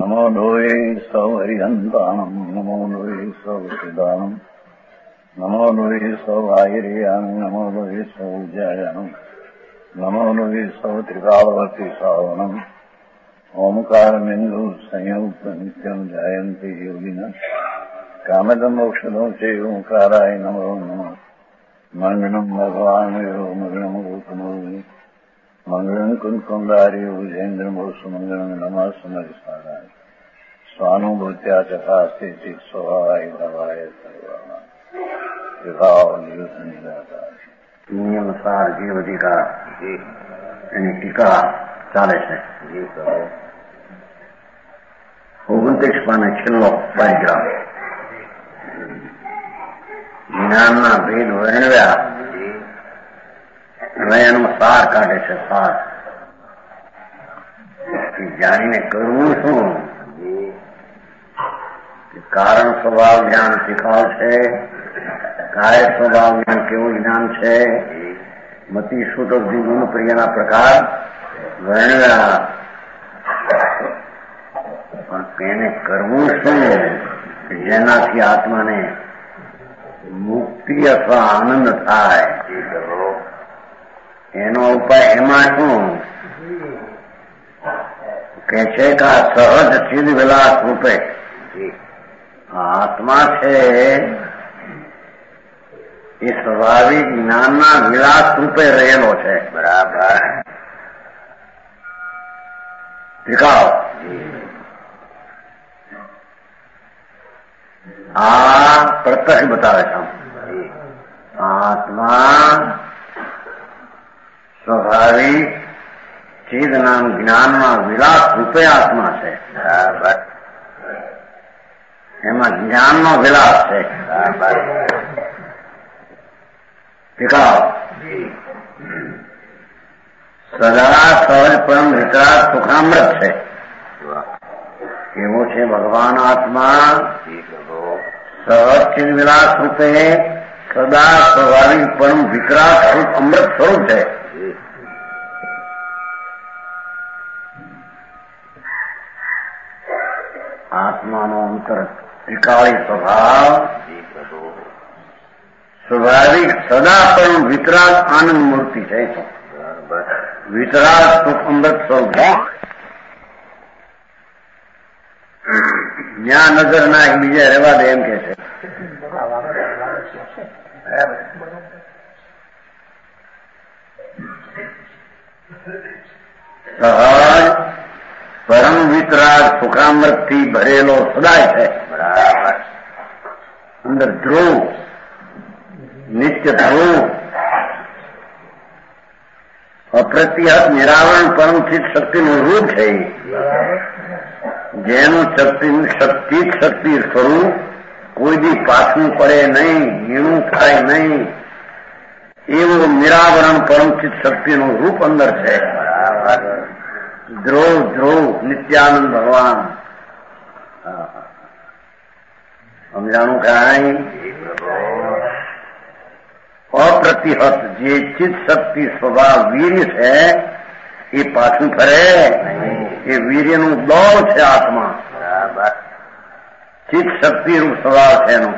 નમો લોહે સૌ હરિહંતાણમ નમો લોહે સૌ સિદાનમ નમો લોહે સૌ આયર્યામ નમો લોહે સૌ જયાનમ નમો લોહે સૌ ત્રિકાળવતી સાવનમ ઓમકાર બિંદુ સંયુક્ત નિત્યમ જાયંતી યોગિના કામદમ ઔષધો છે ઓંકારાય નમો નમઃ મંગલમ ભગવાન મંગલમ ગૌતમોની મંગલમ કુંકુંદારી વિજેન્દ્રમોષ મંગલમ નમઃ સમરિસારાય સ્વાનુભૂત્યા ચકાસ્તે ચિત સ્વભાવાય ભવાય સર્વમાં વિભાવ નિયુત નિરાકાર નિયમસાર જીવ અધિકાર એની ટીકા ચાલે છે. 29 પાને છેલ્લો પેરેગ્રાફ. જ્ઞાનના ભેદ વર્ણવ્યા હવે એનો સાર કાઢે છે. સાર જાણીને કરવું શું? કારણ સ્વભાવ જ્ઞાન શીખવાડશે. કાર્ય સ્વભાવ જ્ઞાન કેવું જ્ઞાન છે? મતિ સુતોષ ગુણ પ્રિયના પ્રકાર વર્ણવ્યા. પણ એને કરવું શું જેનાથી આત્માને મુક્તિ અથવા આનંદ થાય? એનો ઉપાય એમાં શું કે છે કે આ સહજ ચિદ વિલાસ રૂપે આત્મા છે એ સ્વાભાવિક જ્ઞાનના વિલાસ રૂપે રહેલો છે. બરાબર. ટીકાઓ. આ પ્રત્યક્ષ બતાવે છે. આત્મા સ્વાભાવિક ચિદ નામ જ્ઞાનમાં વિલાસ રૂપે આત્મા છે. બરાબર. એમાં જ્ઞાનનો વિલાસ છે. બરાબર. ટીકાઓ. સદા સહજ પરમ વિતરાગ સુખામૃત છે. કેવો છે ભગવાન આત્મા? સહજ ચિદ વિલાસ રૂપે સદા સ્વાભાવિક પરમ વિકરાટ સ્વરૂપ અમૃત સ્વરૂપ છે. આત્માનો અંતર ત્રિકાળી સ્વભાવ સ્વાભાવિક સદા પરમ વિતરાગ આનંદ મૂર્તિ છે. વિતરાગ સુખ અમૃત સ્વરૂપ. જ્યાં નજર ના બીજે રહેવા દે એમ કે છે. સહજ પરમ વિતરાગ સુખામૃત થી ભરેલો સદાય છે. બરાબર. અંદર ધ્રુવ નિત્ય ધ્રુવ અપ્રતિહત નિરાવરણ પરમ ચિત્ત શક્તિનું રૂપ છે. જેનું ચિત્ત શક્તિ સ્વરૂપ કોઈ દી પાછું પડે નહીં, હીણું થાય નહીં એવું નિરાવરણ પરમ ચિત્ત શક્તિનું રૂપ અંદર છે. ધ્રુવ ધ્રુવ નિત્યાનંદ ભગવાન. સમજાણું કાંઈ? અપ્રતિહત જે ચિત્ત શક્તિ સ્વભાવ વીર્ય છે એ પાછું ફરે. એ વીર્યનું દોર છે આત્મા. ચિત્ત શક્તિ રૂપ સ્વભાવ છે એનો.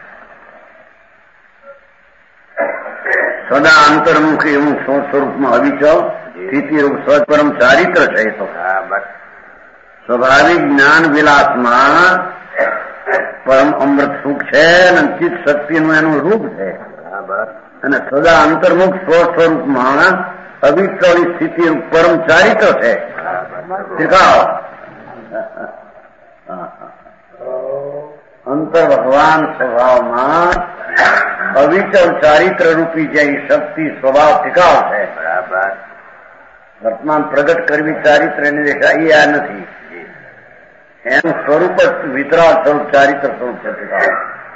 સદા અંતર્મુખી એવું સ્વરૂપમાં અવિચલ સ્થિતિરૂપ સહજ પરમ ચારિત્ર છે. તો સ્વાભાવિક જ્ઞાન વિલાસમાં પરમ અમૃત સુખ છે અને ચિત્ત શક્તિનું એનું રૂપ છે. અને સદા અંતર્મુખ સ્વસ્વરૂપમાં અવિચળ સ્થિતિ પરમ ચારિત્ર છે. અંતર ભગવાન સ્વભાવમાં અવિચળ ચારિત્ર રૂપી જે શક્તિ સ્વભાવ ટીકાવ છે. બરાબર. વર્તમાન પ્રગટ કરવી ચારિત્ર એની દેખા એ આ નથી. એનું સ્વરૂપ જ વિતરાગ સ્વરૂપ ચારિત્ર સ્વરૂપ છે. ટીકાવ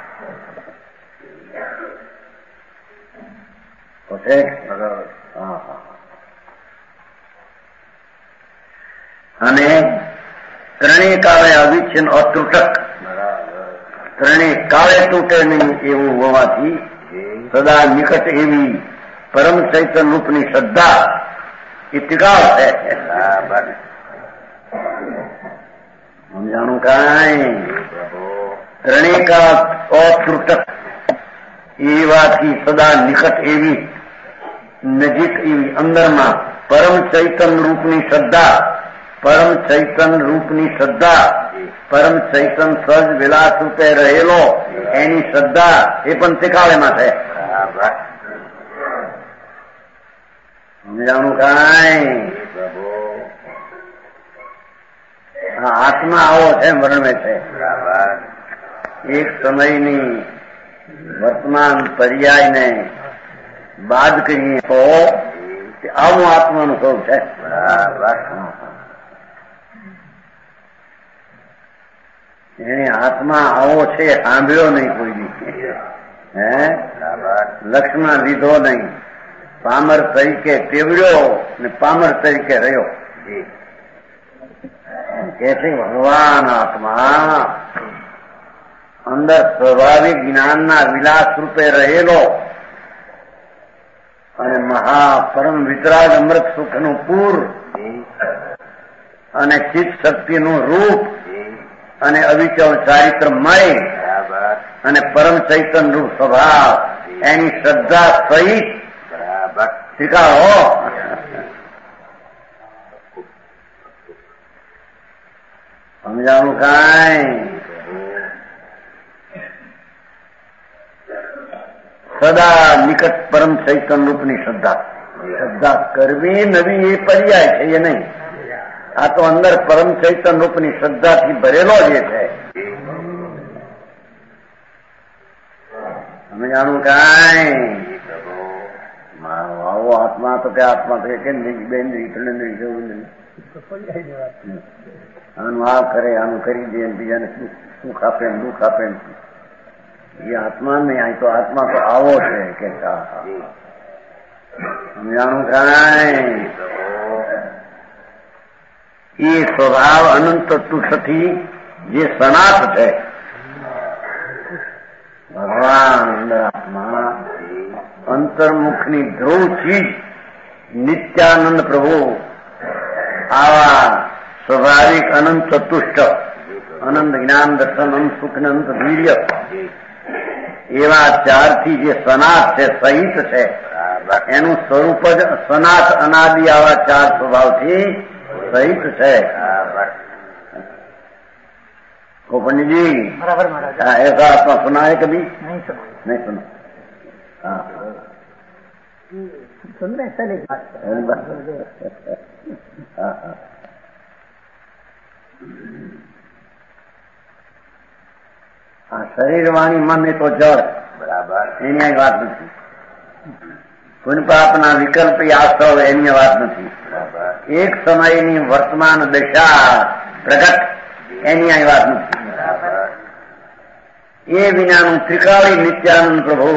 અને ત્રણેય કાળે અવિચ્છિન્ન અતૂટક. ત્રણેય કાળે તૂટે નહીં એવું હોવાથી સદા નિકટ એવી પરમ ચૈતન્ય રૂપની શ્રદ્ધા એ ટીકાવ છે. સમજાણું કાંઈ ત્રણેકા અતૃટક એ વાતથી સદા નિકટ એવી નજીક એવી અંદરમાં પરમ ચૈતન રૂપની શ્રદ્ધા, પરમ ચૈતન રૂપની શ્રદ્ધા, પરમ ચૈતન સજ વિલાસ રૂપે રહેલો એની શ્રદ્ધા એ પણ ત્રિકાળમાં છે. સમજાણું કાંઈ આત્મા આવો છે વર્ણવે છે. એક સમયની વર્તમાન પર્યાયને બાદ કરીએ તો આવું આત્માનું સ્વરૂપ છે. એને આત્મા આવો છે સાંભળ્યો નહીં કોઈ દી, લક્ષમાં લીધો નહીં, પામર તરીકે ટેવડ્યો ને પામર તરીકે રહ્યો. કે છે ભગવાન આત્મા અંદર સ્વાભાવિક જ્ઞાનના વિલાસ રૂપે રહેલો અને મહાપરમ વિતરાગ અમૃત સુખનું પૂર અને ચિત્ત શક્તિનું રૂપ અને અવિચળ ચારિત્રમય અને પરમ ચૈતન રૂપ સ્વભાવ એની શ્રદ્ધા સહિત સ્વીકારો. સમજાણું કાંઈ સદા નિકટ પરમ ચૈતન રૂપની શ્રદ્ધા. શ્રદ્ધા કરવી નવી એ પર્યાય છે એ નહીં. આ તો અંદર પરમ ચૈતન રૂપની શ્રદ્ધાથી ભરેલો જે છે. સમજાણું કાંઈ આવો આત્મા તો કે આત્મા તો કે બેન્દ્રી ત્રણેન્દ્રી ચૌન્દ્રી આનું આ કરે આનું કરી દે બીજાને સુખ આપે દુઃખ આપે એ આત્મા નહીં. આ તો આત્મા તો આવો છે કે સમજાણું કાંઈ એ સ્વભાવ અનંત તુષથી જે સનાત છે ભગવાન અંદર આત્મા અંતર્મુખની ધ્રુવ ચીજ નિત્યાનંદ પ્રભુ આવા સ્વાભાવિક અનંત ચતુષ્ટ અનંત જ્ઞાન દર્શન અનંત સુખ ને અનંત વીર્ય એવા ચારથી જે સનાત છે સહિત છે એનું સ્વરૂપ જ સનાત અનાદિ આવા ચાર સ્વભાવથી सहित है. को पंडित जी बराबर ऐसा आपने सुना है कभी? नहीं सुना. हाँ सुन रहे चले. हाँ शरीर वाणी मन એ તો જળ બરાબર એની વાત નથી. પુનપાપના વિકલ્પ આશ્રવ એની વાત નથી. એક સમયની વર્તમાન દશા પ્રગટ એની આ વાત નથી. એ વિનાનું ત્રિકાળી નિત્યાનંદ પ્રભુ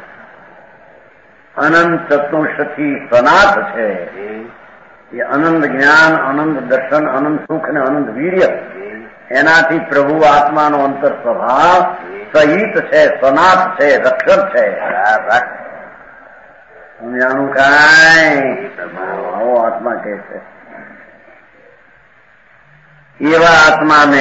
અનંત ચતુષ્થી સનાથ છે. એ અનંત જ્ઞાન અનંત દર્શન અનંત સુખ ને અનંત વીર્ય એનાથી પ્રભુ આત્માનો અંતર સ્વભાવ સહિત છે, સનાથ છે, રક્ષક છે. સમજાણું કાંઈ આવો આત્મા કે છે. એવા આત્માને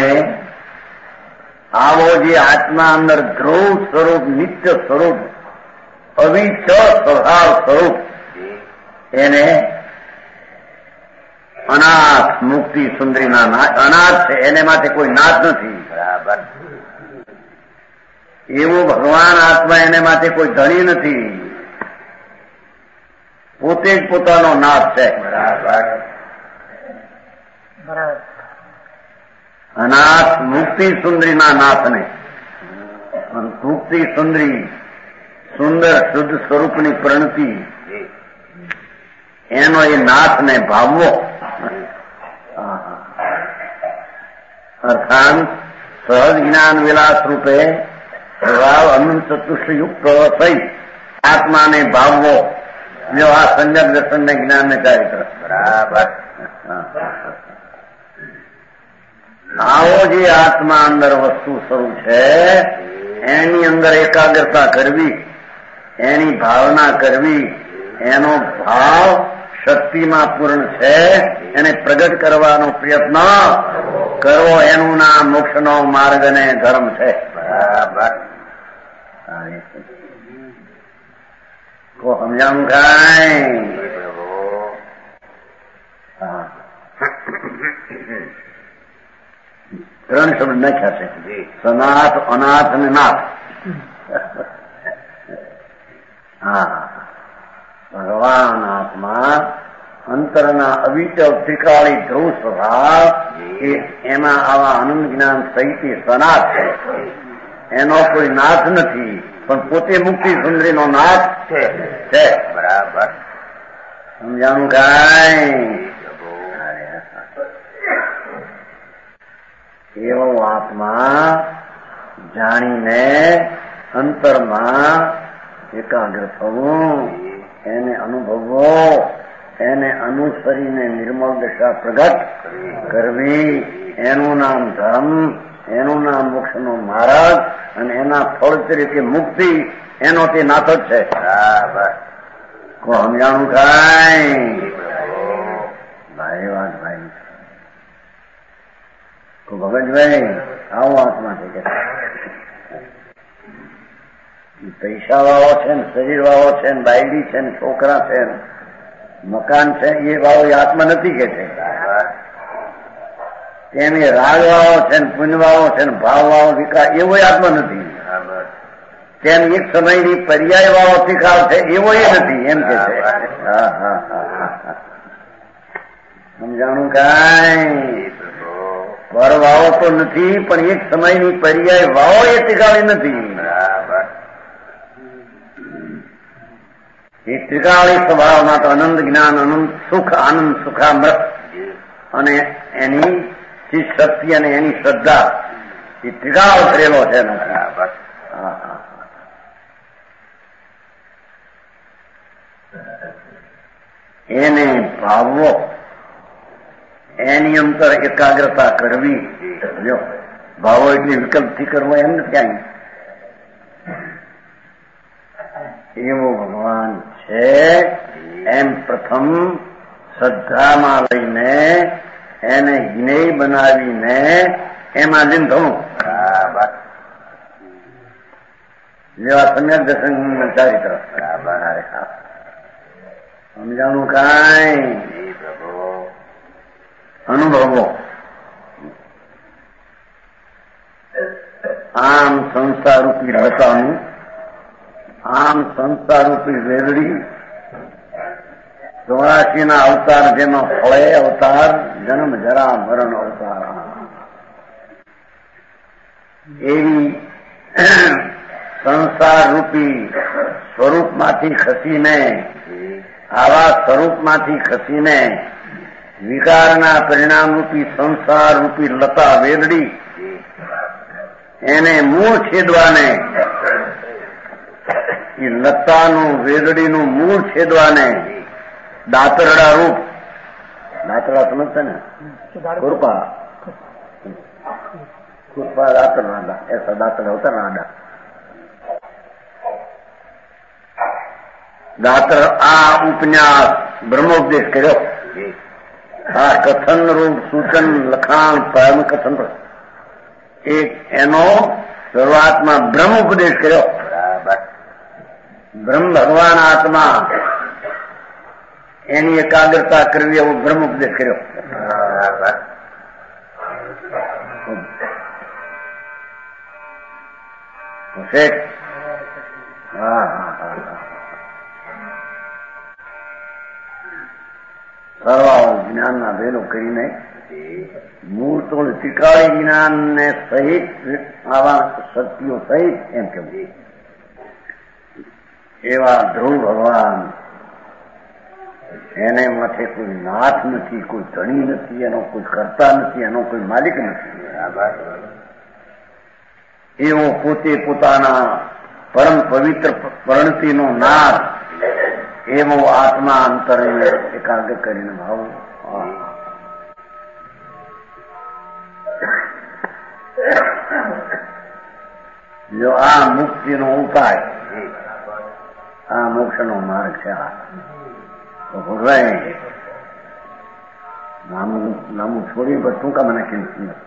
આવો જે આત્મા અંદર ધ્રુવ સ્વરૂપ નિત્ય સ્વરૂપ અવિચળ સ્વભાવ સ્વરૂપ એને અનાથ મુક્તિ સુંદરીના અનાથ છે. એને માટે કોઈ નાથ નથી. બરાબર એવું ભગવાન આત્મા એને માટે કોઈ ધણી નથી. પોતે જ પોતાનો નાથ છે. બરાબર અનાથ મુક્તિ સુંદરીના નાથને મુક્તિ સુંદરી સુંદર શુદ્ધ સ્વરૂપની પ્રણતિ એનો એ નાથને ભાવવો અર્થાત સહજ જ્ઞાન વિલાસ રૂપે સ્વભાવ અનંત ચતુષ્યુક્ત થઈ આત્માને ભાવવો જો આ સંજ્ઞક દર્શન ને જ્ઞાન ને ચારિત્ર. બરાબર આવો જે આત્મા અંદર વસ્તુ સ્વરૂપ છે એની અંદર એકાગ્રતા કરવી, એની ભાવના કરવી, એનો ભાવ શક્તિમાં પૂર્ણ છે એને પ્રગટ કરવાનો પ્રયત્ન કરવો એનું નામ મોક્ષનો માર્ગ અને ધર્મ છે. બરાબર. કો સમજાણું કાંઈ? ત્રણ શબ્દ નાખ્યા છે, સનાથ, અનાથ અને નાથ. હા, ભગવાન આત્મા અંતરના અવિચલ ત્રિકાળી ધ્રુવ સ્વભાવ એમાં આવા આનંદ જ્ઞાન સહિત સનાથ છે. એનો કોઈ નાથ નથી, પણ પોતે મુક્તિ સુંદરીનો નાથ છે. બરાબર. સમજાણું કાંઈ? એવો આત્મા જાણીને અંતરમાં એકાગ્ર થવું, એને અનુભવવો, એને અનુસરીને નિર્મળ દશા પ્રગટ કરવી, એનું નામ ધર્મ, એનું નામ મોક્ષનો માર્ગ અને એના ફળ તરીકે મુક્તિ, એનો તે નાથ જ છે. બરાબર. સમજાણું કાંઈ? ભાઈ વાત ભાઈ. ભગતભાઈ આવો આત્મા છે કે પૈસા વાળો છે ને, શરીર વાળો છે ને, બાયડી છે ને, છોકરા છે ને, મકાન છે, એ વાળો એ આત્મા નથી કે છે. તેની રાગ વાળો છે ને, પુણ્ય વાળો છે ને, ભાવ વાળો વિકાર એવો આત્મા નથી. તેની એક સમયની પર્યાય વાળો શિકાર છે એવો એ નથી, એમ કે છે. હા હા હા. સમજાણું કાંઈ? પર વાવો તો નથી, પણ એક સમયની પર્યાય વાવો એ ત્રિકાળી નથી. એ ત્રિકાળી સ્વભાવમાં તો અનંત જ્ઞાન, અનંત સુખ, આનંદ સુખામૃત અને એની શક્તિ અને એની શ્રદ્ધા એ ત્રિકાળ કરેલો છે. એને ભાવવો, એની અંતર એકાગ્રતા કરવી. જો ભાવો એટલે વિકલ્પથી કરવો એમ નથી. એવો ભગવાન છે એમ પ્રથમ શ્રદ્ધામાં લઈને એને જ્ઞેય બનાવીને એમાં લીન થવું. જેવા સમ્યક દર્શન ચારિત્ર. સમજાણું કાંઈ? અનુભવો. આમ સંસારરૂપી રતાનું, આમ સંસારરૂપી વેરડી, 84 અવતાર જેમાં ફળે અવતાર, જન્મ જરા મરણ અવતાર, એવી સંસારરૂપી સ્વરૂપમાંથી ખસીને, આવા સ્વરૂપમાંથી ખસીને વિકારના પરિણામરૂપી સંસારરૂપી લતા વેરડી, એને મૂળ છેદવાને, એ લતાનું વેરડીનું મૂળ છેદવાને દાતરડા રૂપ, દાતરડા સમજશે ને, ખુરપા ખુરપા દાતરડા, એસા દાતરડા હોતા નાડા દાતર. આ ઉપન્યાસ બ્રહ્મોપદેશ કર્યો. આ કથન રૂપ સૂચન લખાણ પરમ કથન એક એનો શરૂઆતમાં બ્રહ્મ ઉપદેશ કર્યો. બ્રહ્મ ભગવાન આત્મા એની એકાગ્રતા કરવી એવો બ્રહ્મ ઉપદેશ કર્યો. સર્વ જ્ઞાનના ભેલો કરીને મૂળ તો ત્રિકાળી જ્ઞાનને સહિત આવા શક્તિઓ સહિત એમ કેવું એવા ધ્રુવ ભગવાન, એને માથે કોઈ નાથ નથી, કોઈ ધણી નથી, એનો કોઈ કરતા નથી, એનો કોઈ માલિક નથી. એવો પોતે પોતાના પરમ પવિત્ર પ્રણતિનો નાથ, એવો આત્મા અંતરને એકાગ્ર કરીને ભાવ. જો આ મુક્તિનો ઉપાય, આ મોક્ષનો માર્ગ છે. ભગવાન લાંબુ છોડી પણ ટૂંકા મને કેમ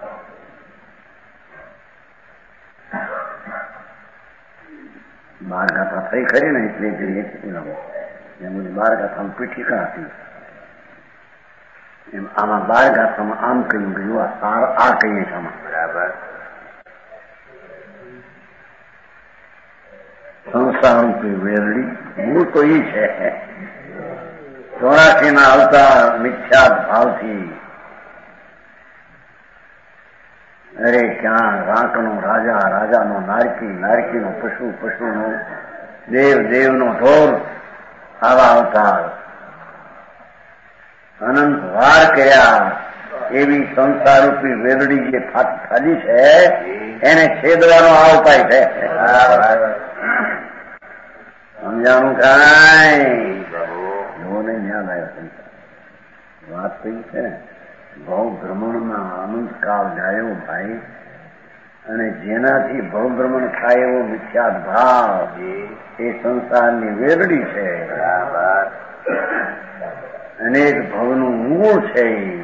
બાર ગાથા થઈ ખરી ને એટલે એમ બધી બાર ગાથામાં પીઠિકા હતી એમ આમાં બાર ગાથામાં આમ કહ્યું ગયું આ કહીએ છીએ આમાં બરાબર સંસાર રૂપી વેરડી મૂળ તો ઈ છે 84 ના અવતાર મિથ્યાત ભાવથી અરે ક્યાં રાંકનો રાજા રાજાનો નારકી નારકીનો પશુ પશુનો દેવ દેવનો ઢોર આવા અવતાર અનંત વાર કર્યા એવી સંસારરૂપી વેરડી જે થાલી છે એને છેદવાનો આ ઉપાય છે સમજાણું કાંઈ લોને ન્યાદ આવ્યો વાત થઈ છે ભવ ભ્રમણમાં અનંત કાળ જાયો ભાઈ અને જેનાથી ભવ ભ્રમણ થાય એવો મિથ્યાત ભાવ એ સંસારની વેરડી છે અનેક ભવનું મૂળ છે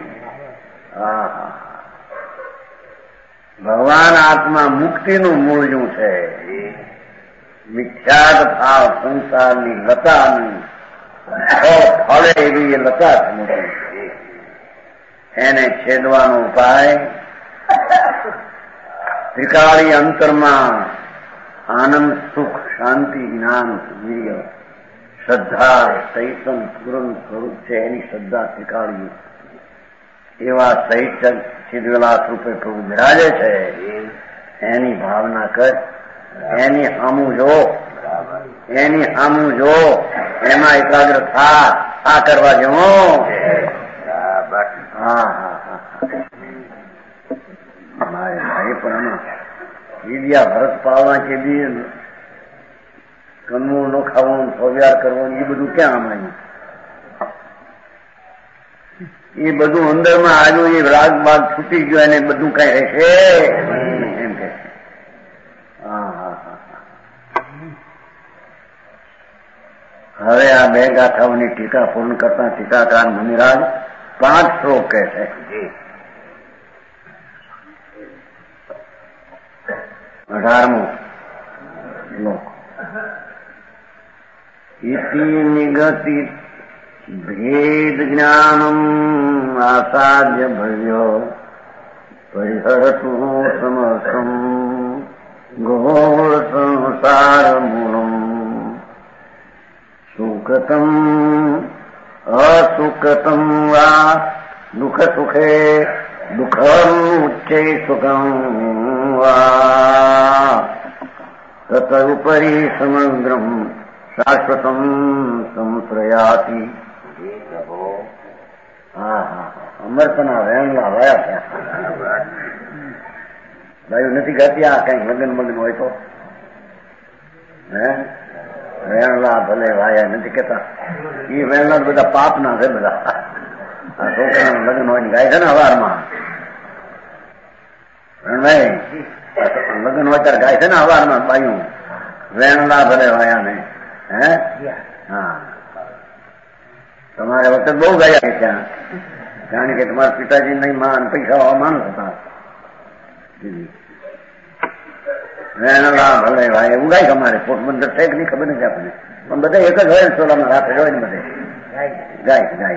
ભગવાન આત્મા મુક્તિનું મૂળ્યું છે મિથ્યાત ભાવ સંસારની લતાની ફળે એવી લતા છે મોટી એને છેદવાનો ઉપાય ત્રિકાળી અંતરમાં આનંદ સુખ શાંતિ જ્ઞાન વીર્ય શ્રદ્ધા ચૈતન પૂરણ સ્વરૂપ છે એની શ્રદ્ધા ત્રિકાળી એવા સહિત છિદ્રલાસ રૂપે પ્રભુ બિરાજે છે એની ભાવના કર એની સામું જો એમાં એકાગ્ર થા આ કરવા જેવો મારે ભાઈ પણ આમાં વિદ્યા ભરત પાવવા કે બી કનવું ન ખાવું ફવ્યાર કરવાનું એ બધું ક્યાં આમાં એ બધું અંદરમાં આવ્યું એ રાગ બાગ છૂટી ગયો એને બધું કઈ રહેશે એમ કે હવે આ બે ગાથાઓની ટીકા પૂર્ણ કરતા ટીકાકાર મુનિરાજ 5 શ્લોક કહે છે 18મો શ્લોક ઇતિ નિગતિ ભેદ જ્ઞાનમ આસાદ્ય ભવ્યો પરિહરતુ સમસમ ઘોર સંસાર મૂળમ સુખતમ અસુખતમ વા દુઃખ સુખે દુઃખમ ઉચ્ચે સુખમ વા તત ઉપરી સમગ્રમ શાશ્વતમ સંશ્રયાતિ અમરતના વેણલા વાયા ત્યાં ભાઈ નથી ગાતી આ કઈક લગ્ન મગન હોય તો હે વેણલા ભલે વાયા નથી કેતા એ વેણલા બધા પાપ ના છે બધા આ છોકરાનું લગ્ન હોય ને ગાય છે ને હવારમાં ભાઈ લગ્ન હોય ત્યારે ગાય છે ને હવારમાં બાયું વેણલા ભલે વાયા ને હે હા તમારે વખત બહુ ગયા ત્યાં કારણ કે તમારા પિતાજી નહીં માન પૈસા માણસ હતા વેણલા ભલે ભાઈ એવું ગાય અમારે પોટબંદર છે કે નહીં ખબર નથી આપણને પણ બધા એક જ હોય ને ચોલામાં રાતે હોય ને બધે ગાય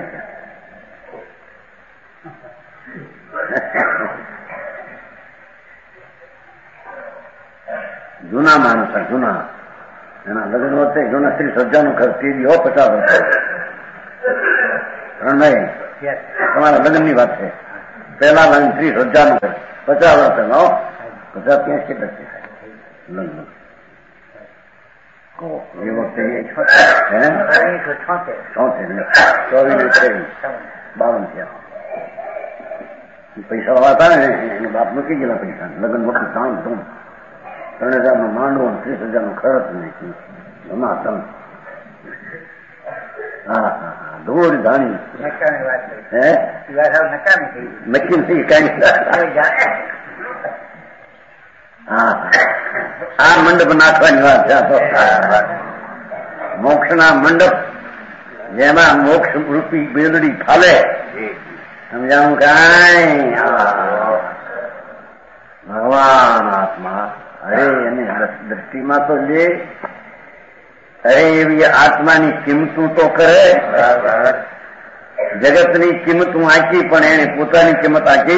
જૂના માણસ જૂના એના લગ્ન વખતે જૂના સ્ત્રી સજ્જાનું ઘર ટીવી 50 વર્ષ રણભાઈ તમારા લગ્ન ની વાત છે પેલા લગ્ન 30,000 નું ઘર 50 વર્ષ પહેલા 50 ત્યાં કેટલા છે લગ્ન એ વખતે 52 થયા પૈસા વાળા હતા ને એને બાપ મૂકી ગયેલા પૈસા લગ્ન મોટું કામ ધૂમ 3,000 નું માંડવું 30,000 નું ખર્ચ નહીં સમાતમ હા ધૂળ ધાણી નક્કી નથી કઈ આ મંડપ નાખવાની વાત છે મોક્ષના મંડપ જેમાં મોક્ષ રૂપી બેલડી ફાલે समझाऊं કાંઈ ભગવાન આત્મા અરે એની દ્રષ્ટિમાં તો લે અરે એવી આત્માની કિંમતું તો કરે જગતની કિંમતું આંકી પણ એને પોતાની કિંમત આંકી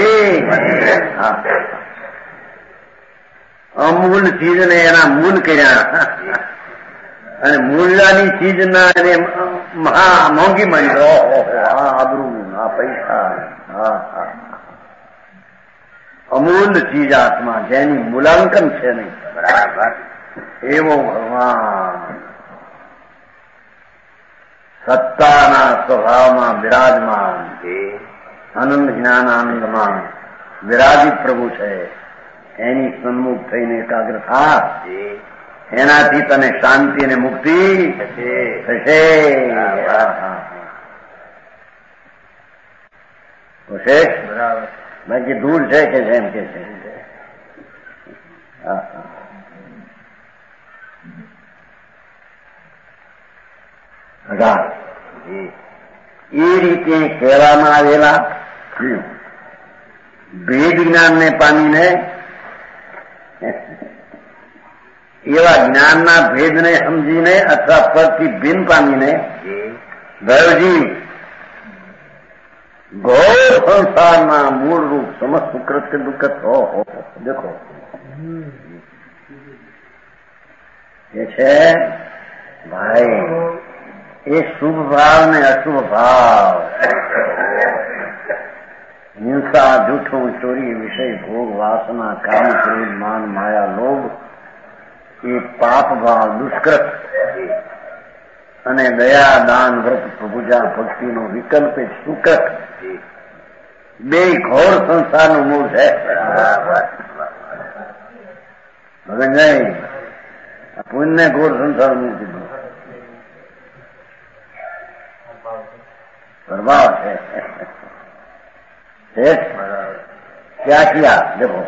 અમૂલ ચીજને એના મૂલ કર્યા અને મૂલ્યાની ચીજના એને મહા મોંઘી માની આ આબરૂ આ પૈસા અમૂલ ચીજ આત્મા જેની મૂલાંકન છે નહીં બરાબર એવો ભગવાન સત્તાના સ્વભાવમાં બિરાજમાન આનંદ જ્ઞાનાનંદમાં વિરાજિત પ્રભુ છે એની સન્મુખ થઈને એકાગ્ર થા એનાથી તને શાંતિ અને મુક્તિ થશે બરાબર બાકી દૂર છે કે છે એમ કે છે એ રીતે કહેવામાં આવેલા ભેદ જ્ઞાનને પામીને એવા જ્ઞાનના ભેદને સમજીને અથવા પરથી ભિન્ન પામીને ભૈરવજી ઘોર સંસારના મૂળ રૂપ સમસ્ત કૃત્ય દુઃખત હો દેખો એ છે ભાઈ એ શુભ ભાવ ને અશુભ ભાવ હિંસા જૂઠું ચોરી વિષય ભોગ વાસના કામ ક્રોધ માન માયા લોભ એ પાપ ભાવ દુષ્કૃત અને દયા દાન વ્રત પૂજા ભક્તિનો વિકલ્પ એ સુકૃત બે ઘોર સંસારનું મૂળ છે ભગન નહીં પુણ્ય ઘોર સંસારનું મૂળ કીધું प्रभाव है क्या किया देखो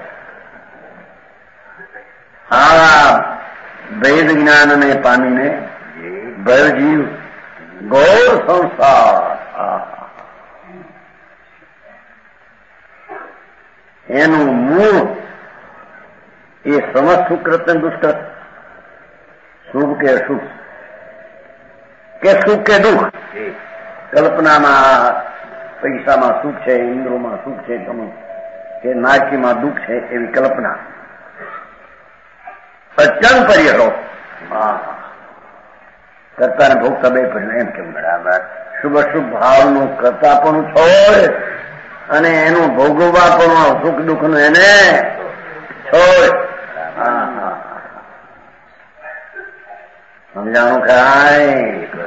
वेद ज्ञान ने पानी ने भय जीव गौर संसार એનું મૂળ એ સમસ્ત સુકૃત અને દુષ્કૃત શુભ કે અશુભ કે સુખ કે દુઃખ કલ્પનામાં પૈસામાં સુખ છે ઇન્દ્રોમાં સુખ છે કે નાચીમાં દુઃખ છે એવી કલ્પના અચન પરિહરો કરતાને ભોગતા બે પણ એમ કેમ બરાબર શુભ અશુભ ભાવનું કરતા પણ છોડ અને એનું ભોગવવા પણ સુખ દુઃખનું એને છોડ સમજાણું કાંઈ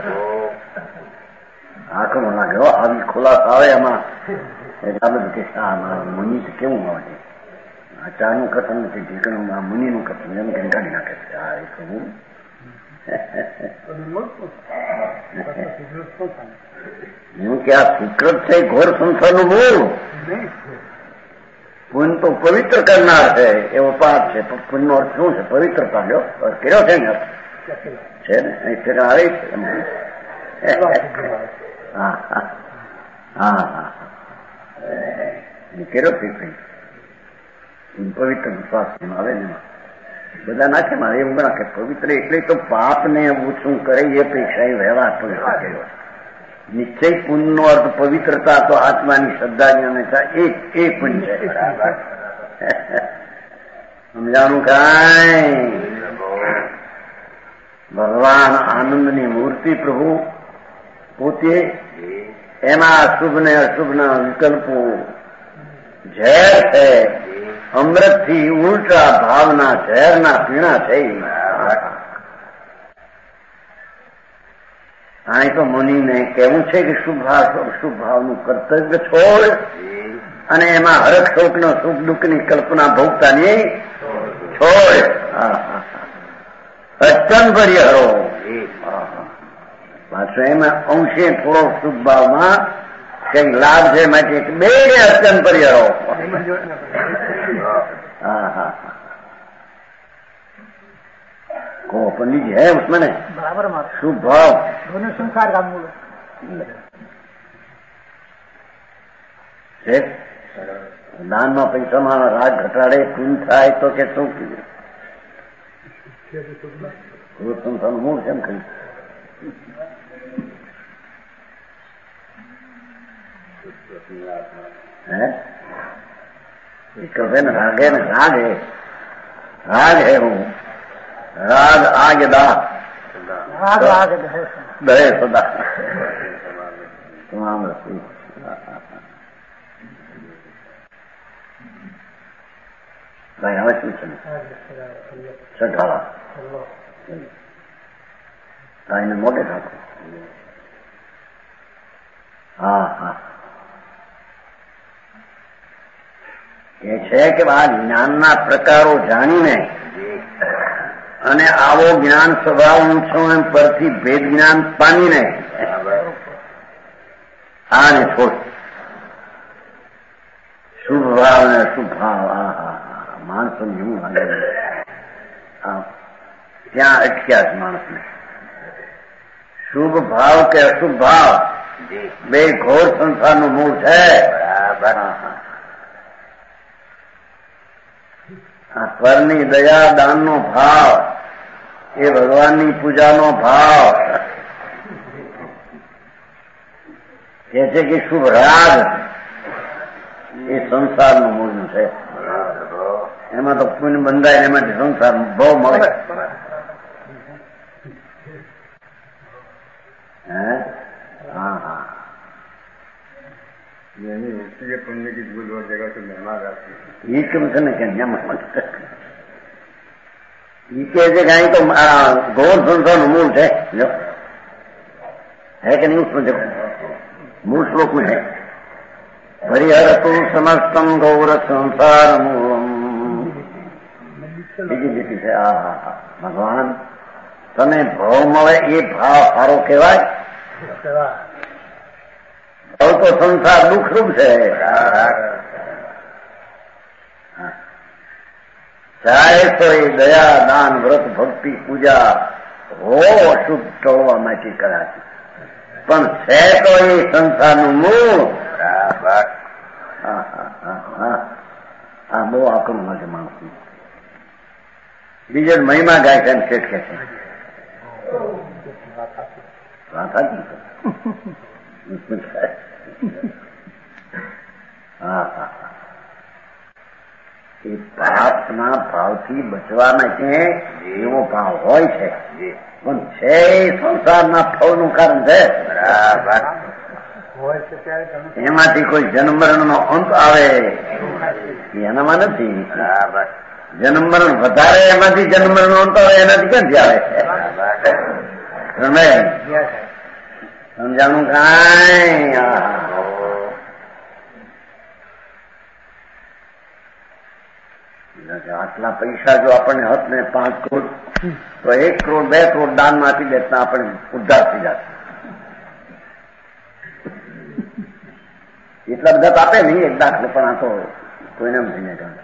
આંખમાં લાગે આવી ખુલાસા આવે એમાં બધું કે મુનિ કેવું આવે આ ચાનું કથન નથી ઢીકણું આ મુનિનું કથન એમ કે કાઢી નાખે છે આ એ કહું હું કે આ સુકૃત છે ઘોર સંસારનું મૂળ પુન તો પવિત્ર કરનાર છે એવો પાપ છે પુનનો અર્થ શું છે પવિત્રતા લ્યો કર્યો છે ને અર્થ છે ને અહીં ફેર આવે છે કર્યો પવિત્ર વિશ્વાસ આવે ને બધા નાખે મારે એવું નાખે પવિત્ર એટલે તો પાપને ઓછું કરે એ અપેક્ષા એ વ્યવહાર પવિત્ર કર્યો નિશ્ચય પુણ્યનો અર્થ પવિત્રતા તો આત્માની શ્રદ્ધા એ પુણ્ય છે સમજાણું કાંઈ ભગવાન આનંદની મૂર્તિ પ્રભુ પોતે એમાં શુભ ને અશુભના વિકલ્પો ઝેર છે અમૃતથી ઉલટા ભાવના ઝેરના પીણા છે અહીં તો મુનિને કહેવું છે કે શુભ ભાવનું કર્તવ્ય છોડ અને એમાં હરખ શોકનો સુખ દુઃખની કલ્પના ભોગતાની છોડ અચન ભર્ય હરો પાછો એમાં અંશે થોડો શુભ ભાવમાં કઈક લાભ છે માટે બે અચન ભર્ય હરો को पंडित जी है उसमें ने बराबर शुभ भाव दोनों संसार का मूल દાનમાં પૈસામાં રાગ ઘટાડે પૂન થાય તો કે શું કીધું સંસારનું મૂળ કેમ કહ્યું? રાગે ને રાગ હે હું રાગ આગ દા દહે સદા તમામ રસી. ભાઈ હવે શું છે સઢાવા એને મોઢે રાખો. હા હા એ છે કે આ જ્ઞાનના પ્રકારો જાણીને અને આવો જ્ઞાન સ્વભાવ હું છું એમ પરથી ભેદ જ્ઞાન પામીને આને છોડ શુભ ભાવ ને અશુભ ભાવ. માણસો એવું લાગે ત્યાં અટક્યા જ માણસને. શુભ ભાવ કે અશુભ ભાવ બે ઘોર સંસારનું મૂળ છે. આ પરની દયા દાનનો ભાવ એ ભગવાનની પૂજાનો ભાવ કે છે કે શુભ રાગ એ સંસારનું મૂળ છે. એમાં તો પુણ્ય બંધાય એમાંથી સંસાર બહુ મળે. हाँ हाँ यानी उसी के पुण्य की भूल और जगह से मेहमान आती ये कम से न कन्या ये कह कहीं तो गौर संसार मूल है जो है कि नहीं? उसमें देखो मूल श्लोक में है परिहरतु समस्तम गौर संसार मूलम. બીજી લીટી છે આ ભગવાન તને ભાવ મળે એ ભાવ સારો કહેવાય. ભાવ તો સંસાર દુઃખરૂપ છે. ચાહે તો એ દયા દાન વ્રત ભક્તિ પૂજા હો અશુભ ટળવા માટે કરાતી પણ છે તો એ સંસારનું મૂળ. આ બહુ આકરું લાગે માણસ. બીજો મહિમા ગાય છે એમ શેઠ કે છે વાત હતી. એ પાપના ભાવથી બચવાના છે એવો ભાવ હોય છે પણ છે એ સંસારના ફળનું કારણ છે. એમાંથી કોઈ જન્મ મરણનો અંત આવે એનામાં નથી. જન્મ મરણ વધારે એમાંથી જન્મ મરણ અંત આવે એનાથી ક્યાંથી આવે? સમજાણું કાંઈ? આટલા પૈસા જો આપણને હત ને 5 કરોડ તો 1 કરોડ 2 કરોડ દાનમાં આપી દેતા આપણે ઉદ્ધાર થઈ જશે. એટલા બધા આપે નહીં 1 દાખલો પણ આ તો કોઈને એમ થઈને ગમે.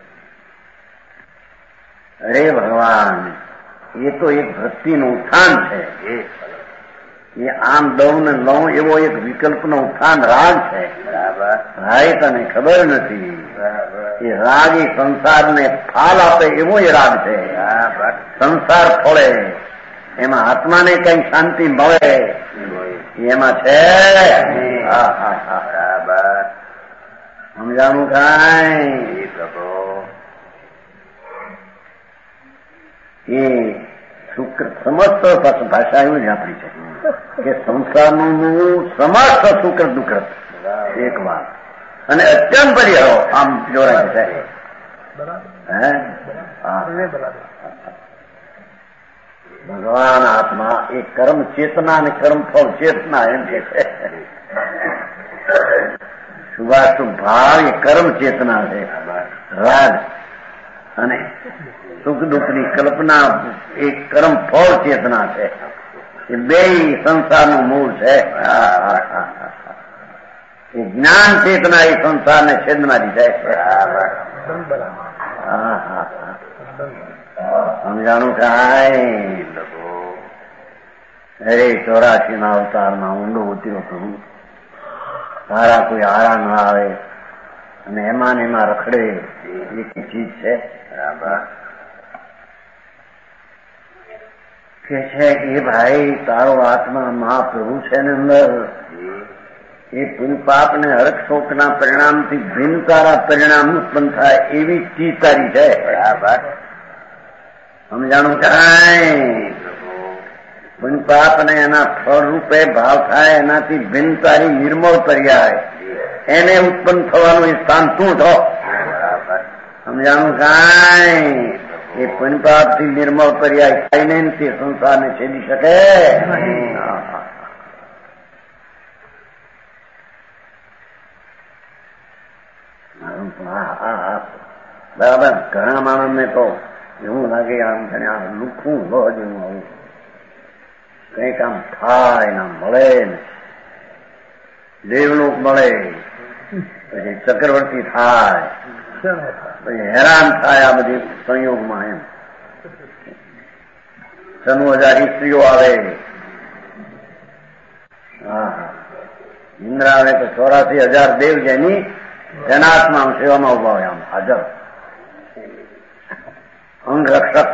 અરે ભગવાન એ તો એક વૃત્તિનું ઉત્થાન છે. એ આમ દઉં ને લઉં એવો એક વિકલ્પનો ઉત્થાન રાગ છે. હા તને ખબર નથી. એ રાગ એ સંસારને ફાલ આપે એવો એ રાગ છે. સંસાર ફળે એમાં આત્માને કઈ શાંતિ મળે એમાં છે. સમજાણું કાંઈ? એ શુક્ર સમસ્ત ભાષા એવું જ આપણી છે કે સંસારનું સમસ્ત શુક્ર દુઃખ એક વાર અને અત્યંત પરિહરો આમ જોડાય છે. ભગવાન આત્મા એ કર્મ ચેતના અને કર્મ ફળ ચેતના એમ કે છે. શુભાશુભ ભાવ એ કર્મ ચેતના છે. રાગ અને સુખ દુઃખની કલ્પના એ કર્મ ફળ ચેતના છે. એ બે સંસારનું મૂળ છે. એ જ્ઞાન ચેતના એ સંસારને છેદનારી જાય છે. સમજાણું કાંઈ? અરે 84 ના અવતારમાં ઊંડો ઉતર્યો પ્રભુ. તારા કોઈ હારા ના આવે અને એમાં ને એમાં રખડે એ ચીજ છે. કે છે એ ભાઈ તારો આત્મા મહાપ્રભુ છે ને અંદર, એ પુન પાપ ને હરક શોકના પરિણામથી ભિન્ન તારા પરિણામ ઉત્પન્ન થાય એવી ચીજ તારી છે. બરાબર સમજાણું કાંઈ? પુન પાપ ને એના ફળ રૂપે ભાવ થાય એનાથી ભિન્ન તારી નિર્મળ પર્યાય એને ઉત્પન્ન થવાનું સ્થાન તું છો. સમજાણું કાંઈ? એ પુન પાપ થી નિર્મળ પર્યાય થાય નહીં તે સંસારને છેદી શકે. બરાબર ઘણા માણસને તો એવું લાગે આમ આ લુખું હોય જેવું આવું કઈક આમ થાય ના મળે ને, દેવલોક મળે પછી ચક્રવર્તી થાય પછી હેરાન થાય આ બધી સંયોગમાં. એમ 96,000 સ્ત્રીઓ આવે, ઇન્દ્ર આવે તો 84,000 દેવ જેની તેના આત્મા સેવામાં ઉભા હોય આમ હાજર અંગ રક્ષક.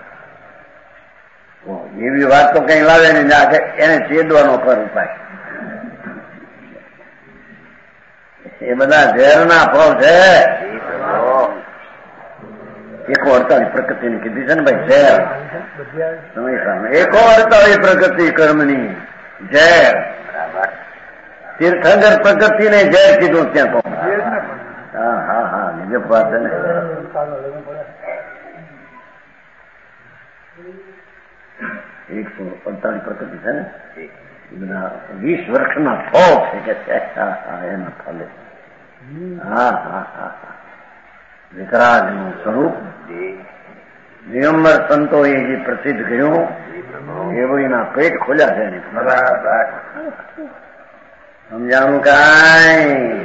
એવી વાત તો કઈ લાવે ને એને છેદવાનો કર ઉપાય. એ બધા ઝેરના ફળ છે. એકો 48 પ્રકૃતિની કીધી છે ને ભાઈ ઝેર. એકો 48 પ્રકૃતિ કર્મની ઝેર. તીર્થંકર પ્રકૃતિને ઝેર કીધું ત્યાં તો. હા હા હા નિજ વાત છે ને. 148 પ્રકૃતિ છે ને બધા 20 વર્ષના ફળ છે કે એના ફલે. હા હા હા વિતરાગનું સ્વરૂપ દિગંબર સંતો એ જે પ્રસિદ્ધ કર્યું એવું એના પેટ ખોલ્યા છે ને. સમજાણું કાંઈ?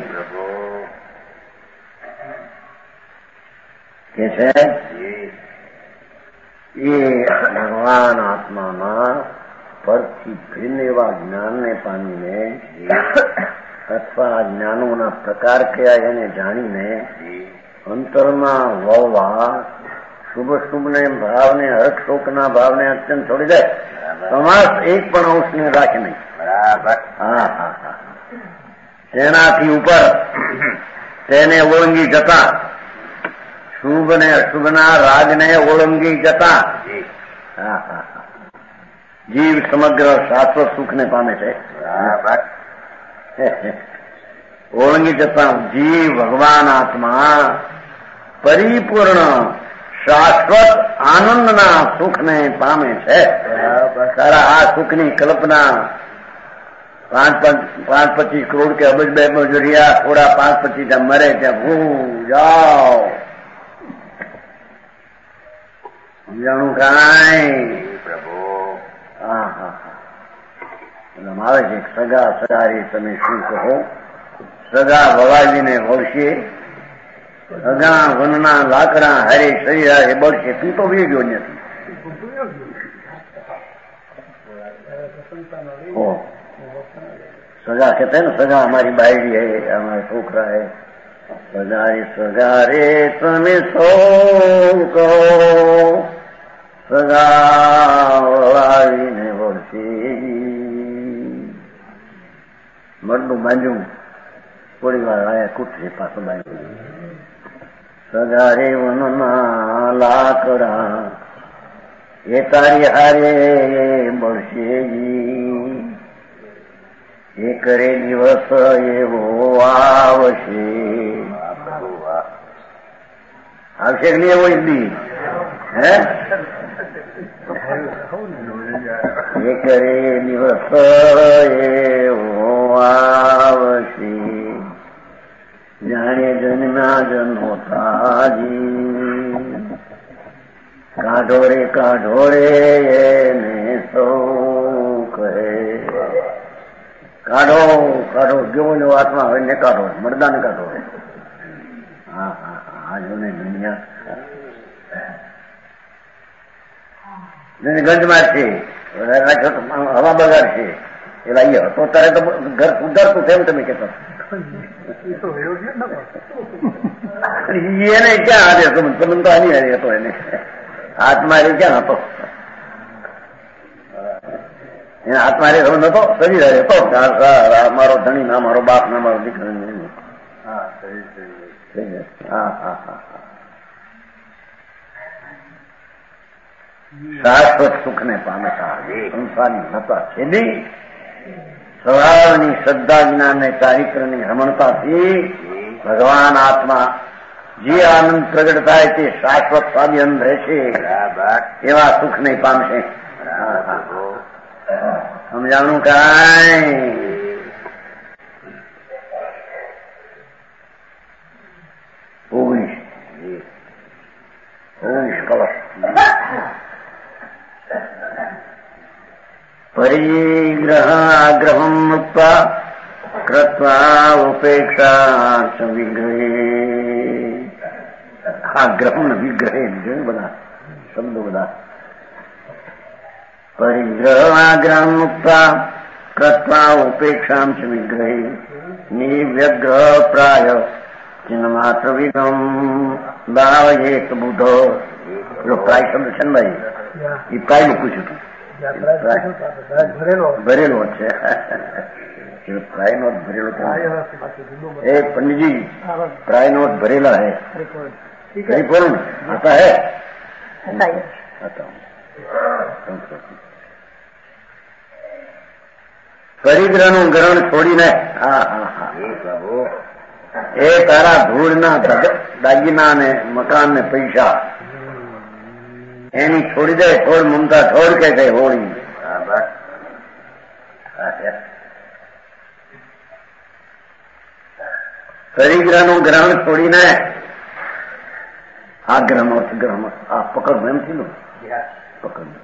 કે છે એ ભગવાન આત્મામાં પરથી ભિન્ન એવા જ્ઞાનને પામીને અથવા જ્ઞાનોના પ્રકાર કયા એને જાણીને અંતરમાં વળવા શુભ શુભને ભાવને હર્ષ શોકના ભાવને અત્યંત છોડી જાય. સમાસ એક પણ અંશને રાખે નહીં. બરાબર. હા હા હા તેનાથી ઉપર તેને ઓળંગી જતા શુભ ને અશુભના રાગને ઓળંગી જતા જીવ સમગ્ર શાશ્વત સુખને પામે છે. ઓળંગી જતા જીવ ભગવાન આત્મા પરિપૂર્ણ શાશ્વત આનંદના સુખને પામે છે. તારા આ સુખની કલ્પના 5-25 કરોડ કે અબજ બે મજૂરિયા થોડા 5-25 ત્યાં મરે ત્યાં ભૂ જાઓ. સમજાણું કાંઈ? પ્રભુ હા હા હા આવે છે સગા સગારી તમે શું કહો? સગા ભવાજીને વળશે, સગા વનના લાકડા હરે શરીર એ બળશે. તું તો વેગ્યો નથી. સગા કહેते हैं ना सगा हमारी बायरी है हमारे छोकरा है. સગારી સગારે તમે સૌ કહો સગા વળાવીને વળશે. મરનું બાંધ્યું થોડી વાર આયા કૂટશે પાછું બાંધ્યું. સગારે વનના લાકડા એ તારી હારે મળશે. એ કરે દિવસ એવો આવશે. આવશે કે નહીં એવો દી? હે એ કરે દિવસ એવો આવશે જાણે જન્મા જન્મો થાજી. કાઢો રે એને સૌ કહે. કાઢો કાઢો જેવો જેવો આત્મા હોય ને કાઢો, મરદાને કાઢો. હા હા હા જો ને દુનિયા ગંજમાં છે, હવા બગાડ છે. એટલે એ હતો ત્યારે તો ઘર સુધારતું છે એમ તમે કહેતા એને ક્યાં હારે હતો સંબંધ તો આની હારે હતો એને હાથમાં હારે ક્યાં હતો એને હાથમાં હારે સંબંધ હતો શરીર હારે હતો મારો ધણી ના મારો બાપ ના મારો દીકરો શાશ્વત સુખને પામતા સંસારની હતા છેલ્લી સ્વભાવની શ્રદ્ધા જ્ઞાન ચારિત્રની રમણતાથી ભગવાન આત્મા જે આનંદ પ્રગટ થાય તે શાશ્વત સ્વાભિયન રહેશે એવા સુખ નહીં પામશે સમજાવનું કાંઈ 19 કલશ પરિગ્રહાગ્રહમ મુક્ત્વા કૃત્વા ઉપેક્ષા વિગ્રહે આગ્રહમ ને વિગ્રહે બધા શબ્દો બધા પરિગ્રહાગ્રહમ મુક્ત્વા કૃત્વા ઉપેક્ષા વિગ્રહે નિવ્યગ્રહ પ્રાય ચિન્હ માત્ર વિગમ ભાવયેત બુધો જો પ્રાય શબ્દ છે ને ભાઈ એ પ્રાય નું પૂછ્યું હતું ભરેલો છે प्राय नोट भरेलो ए पंडित जी प्राय नोट भरेला है परिपूर्ण आता है आता પરિગ્રહનું ગ્રહણ છોડીને એ તારા ધૂળના દાગીના ને મકાન ને પૈસા એની છોડી દે છોડ મમતા છોડ કે કઈ હોળી પરિગ્રહનું ગ્રહણ છોડીને આ ગ્રહમત ગ્રહમત આ પકડ એમ થયું પકડ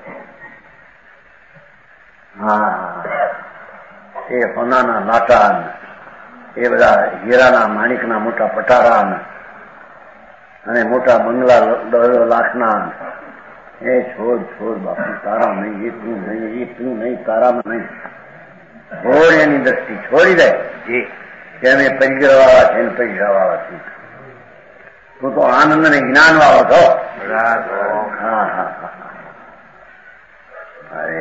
હા એ સોનાના લાટા એ બધા હીરાના માણિકના મોટા પટારા અને મોટા બંગલા 10 લાખના એ છોડ છોડ બાપુ તારા નહીં એ તું નહીં તારામાં નહીં છોડ એની દ્રષ્ટિ છોડી દે કે અમે પરિગ્રહ વાળા છે ને પૈસા વાળા છે તું તો આનંદ ને જ્ઞાન વાળો છો હા હા અરે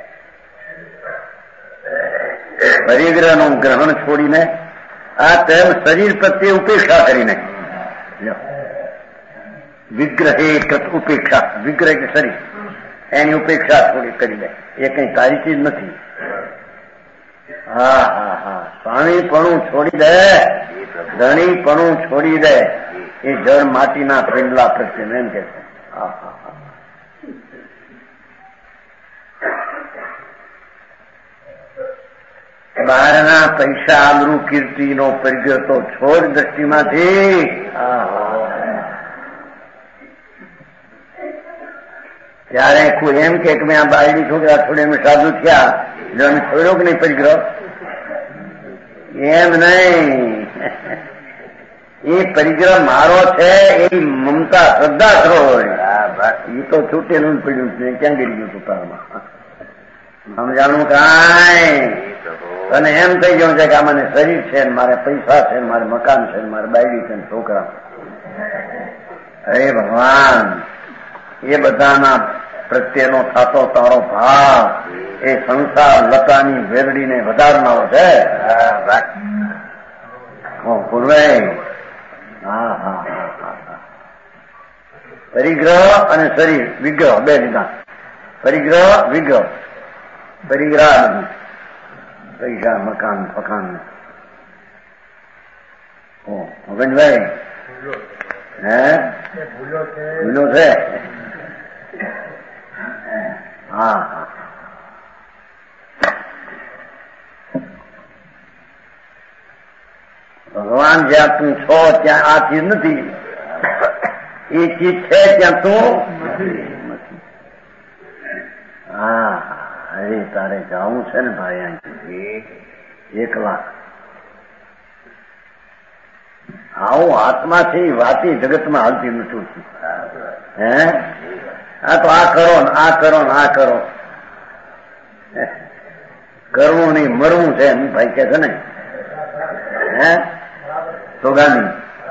પરિગ્રહનું ગ્રહણ છોડીને આ તેમ શરીર પ્રત્યે ઉપેક્ષા કરીને વિગ્રહે ઉપેક્ષા વિગ્રહ કે શરીર એની ઉપેક્ષા થોડી કરી દે એ કઈ તારી ચીજ નથી હા હા હા સ્વામીપણું છોડી દે ધણીપણું છોડી દે એ જળ માટીના પિંડલા પ્રત્યે એમ કે છે હા હા હા બહારના પૈસા આબરૂ કીર્તિનો પરિગ્રહ તો છોડ દ્રષ્ટિમાંથી ત્યારે કોઈ એમ કે મેં આ બાયડી છોકરા થોડી અમે સાધુ થયા જો અમે છોડ્યો કે નહીં પરિગ્રહ એમ નહીં એ પરિગ્રહ મારો છે એ મમતા શ્રદ્ધા છોડ એ તો છૂટેલું પડ્યું છે ક્યાં ગઈ ગયું તું તારમાં સમજાણું કાંઈ અને એમ થઈ ગયું છે કે આ મને શરીર છે ને મારે પૈસા છે ને મારે મકાન છે ને મારે બાયડી છે ને છોકરા અરે ભગવાન એ બધાના પ્રત્યેનો થતો તારો ભાવ એ સંસાર લતાની વેરડીને વધારનારો છે પૂર્વે હા હા હા પરિગ્રહ અને શરીર વિગ્રહ બે લીધા પરિગ્રહ વિગ્રહ પરિગ્રહ પૈસા મકાન ફકાન મગનભાઈ હે ભૂલો છે હા હા ભગવાન જ્યાં તું છો ત્યાં આ ચીજ નથી એ ચીજ છે ત્યાં તું નથી હા અરે તારે જવું છે ને ભાઈ અહીંથી 1 લાખ આવું આત્માથી વાતી જગતમાં હાલતી નથી હે આ તો આ કરો ને આ કરો ને આ કરો કરવું નહીં મરવું છે એમ ભાઈ કે છે ને, હે સોગાની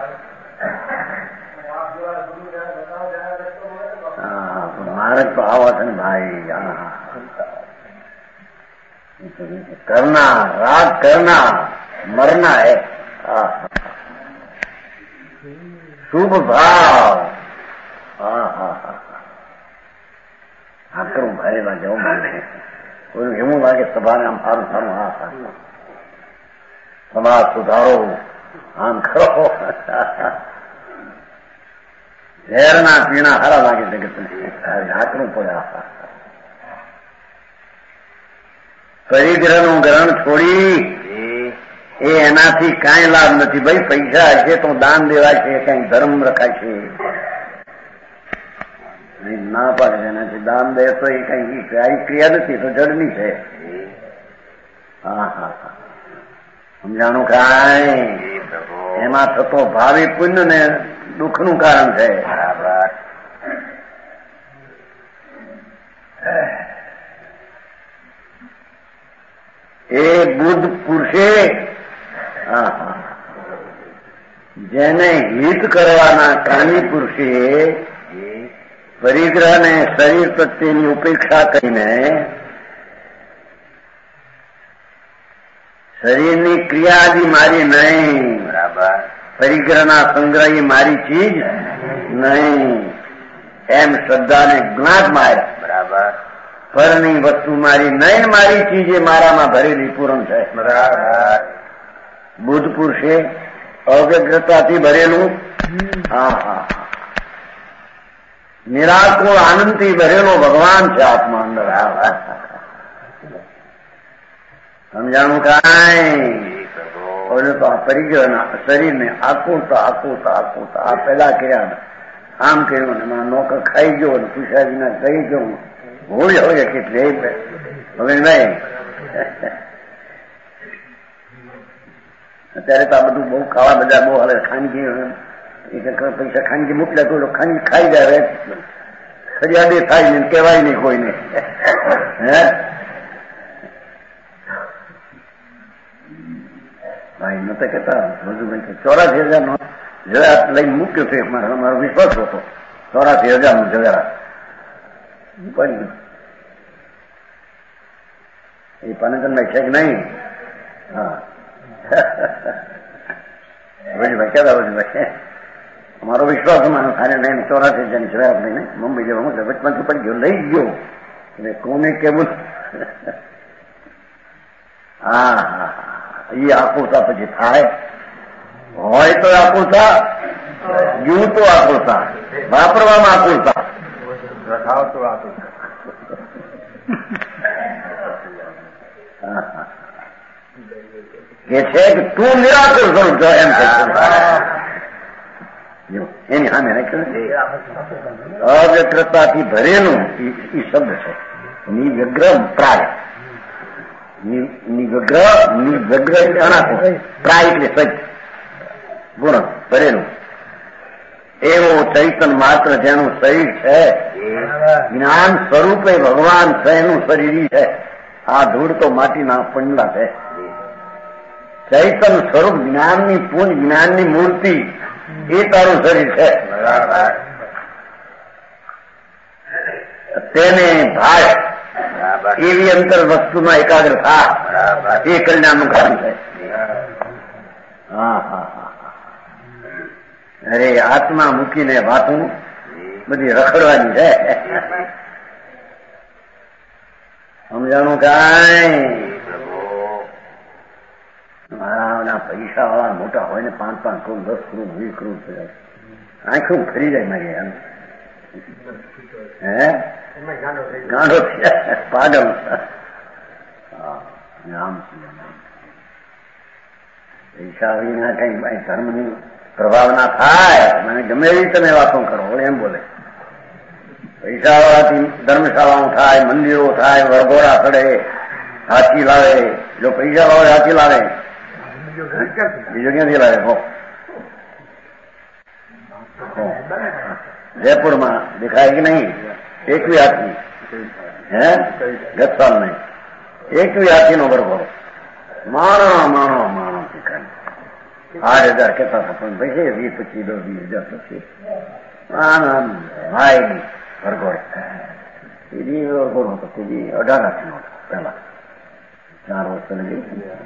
મારે તો આવા છે ને ભાઈ. करना राग करना मरना है. शुभ भाव. આ કરું ભારેલા જવું મને કોઈ એવું લાગે સભાને આમ સારું સારું સમાજ સુધારો આમ ખરો ઝેરના પીણા સારા લાગે જગતને હાકરું પડે. પરિગ્રહનું ગ્રહણ છોડી એ એનાથી કાંઈ લાભ નથી. ભાઈ પૈસા હશે તો દાન દેવાય છે, કઈ ધર્મ રખાય છે, ના પાડે એનાથી દાન દે તો એ કઈ સારી ક્રિયા નથી, તો જડની છે. સમજાણું કાંઈ એમાં થતો ભાવિ પુણ્ય ને દુઃખનું કારણ છે. એ બુદ્ધ પુરુષે જેને હિત કરવાના કાની પુરુષે પરિગ્રહ ને શરીર પ્રત્યેની ઉપેક્ષા કરીને શરીરની ક્રિયાદી મારી નહીં, બરાબર, પરિગ્રહના સંગ્રહી મારી ચીજ નહીં એમ શ્રદ્ધાને જ્ઞાત માર્યા, બરાબર, પરની વસ્તુ મારી નહીં, મારી ચીજ એ મારામાં ભરેલી પૂરણ છે. બરાબર. બુદ્ધ પુરુષે અવ્યગ્રતાથી ભરેલું, નિરાકુળ આનંદથી ભરેલો ભગવાન છે આત્મા અંદર. સમજાણું કાંઈ ઓલું તો આ પરિગ્રહના શરીરને આકુરતા આકુરતા આકુરતા આ પેલા કર્યા આમ કર્યું ને એમાં નોકર ખાઈ ગયો ને તુષાજીના કહી ગયો હોય હોય કેટલી હવે નહીં. અત્યારે તો આ બધું બહુ ખાવા બધા બહુ હાલે. ખાનગી પૈસા ખાનગી મોકલ્યા તો ખાનગી ખાઈ જાય, ફરિયાદી થાય ને કહેવાય નહીં કોઈને. હે ભાઈ નતા કેતા બધું 84,000 નો જરા લઈને મૂક્યો છે. મારો વિશ્વાસ હતો 84,000 નો જરા પણ એ પાનચંદભાઈ છે કે નહીં? હા રોજભાઈ કેતા રોજભાઈ અમારો વિશ્વાસ માનો ખાને નહીં 84,000 ની જવાબ લઈને મુંબઈ જવા વચમાંથી પડી ગયો, લઈ ગયો. એટલે કોને કેવું? હા હા એ આકુરતા પછી થાય હોય તો આકુરતા, ગયું તો આકુરતા, વાપરવામાં આકુરતા, રખાવ તો આકુરતા. એ છે કે તું નિરાકુર સ્વરૂપ જો એમ એની સામે અવ્યગ્રતાથી ભરેલું એ શબ્દ છે. નિવ્યગ્ર પ્રાય, નિવ્યગ્ર અનાકો, પ્રાય એટલે સજ્જ ગુણ ભરેલું એવું ચૈતન માત્ર જેનું શરીર છે, જ્ઞાન સ્વરૂપે ભગવાન છે એનું શરીર છે. આ ધૂળ તો માટીના પંડલા છે. ચૈતન સ્વરૂપ જ્ઞાનની પૂર્ણ જ્ઞાનની મૂર્તિ એ તારું શરીર છે. તેને ભાય એવી અંતર વસ્તુમાં એકાગ્ર થા, એ કલ્યાણનું કારણ છે. હા હા હા. અરે આત્મા મૂકીને વાતું બધી રખડવાની છે. સમજાણું કાંઈ? મારા પૈસા વાળા મોટા હોય ને 5-5 કરોડ 10 કરોડ 20 કરોડ થયા આંખું ફરી જાય મારી એમ. હે ગાંડો પાગલ. આમ પૈસા વિના કઈ ધર્મની પ્રભાવ ના થાય. મને ગમે એવી તમે વાતો કરો એમ બોલે. પૈસા વાળાથી ધર્મશાળાઓ થાય, મંદિરો થાય, વરઘોડા ચડે, હાથી લાવે. જો પૈસા વાળા હાથી લાવે બીજું ક્યાંથી લાવે? જયપુરમાં દેખાય કે નહીં? 21 હાથી હે ગત સાલ નહીં એકવી હાથીનો વરઘોડો, માણો માણો માણો શીખાય. 8,000 કહેતા હતા, પણ ભાઈ 20-25-20,000 પછી ભાઈ વરઘોડો. સીધી વરઘોડો હતો, સીધી 18 હાથીનો હતો પેલા. 4 વર્ષ પહેલા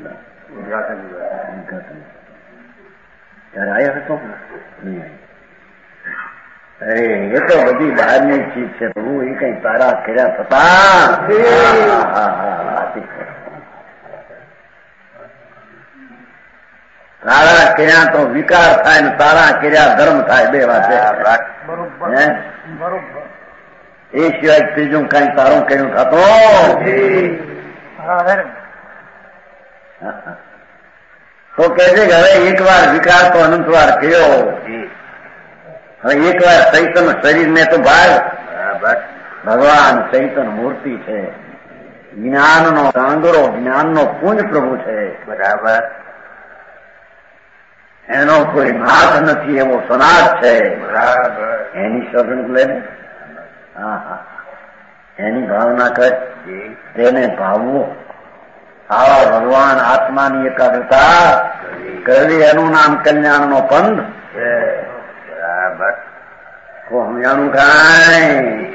ત્યારે આવ્યો હતો નહીં. અરે એ તો બધી બહારની ચીજ છે પ્રભુ, એ કઈ તારા કર્યા થતા. તારા કર્યા તો વિકાર થાય ને તારા કર્યા ધર્મ થાય, બે વાત છે. એ સિવાય ત્રીજું કઈ તારું કર્યું થતો. તો કે છે કે હવે એકવાર વિકાર તો અનંતવાર કર્યો, હવે એકવાર ચૈતન શરીર ને તો ભાગ. ભગવાન ચૈતન મૂર્તિ છે, જ્ઞાનનો કાંગરો, જ્ઞાનનો પુંજ પ્રભુ છે. બરાબર. એનો કોઈ નાથ નથી, એવો સનાથ છે. બરાબર. એની શરણ લે ને, એની ભાવના કર, તેને ભાવવો. આવા ભગવાન આત્માની એકાગ્રતા કરવી, એનું નામ કલ્યાણનો પંથ. બરાબર. કોહમિયાનું કાંઈ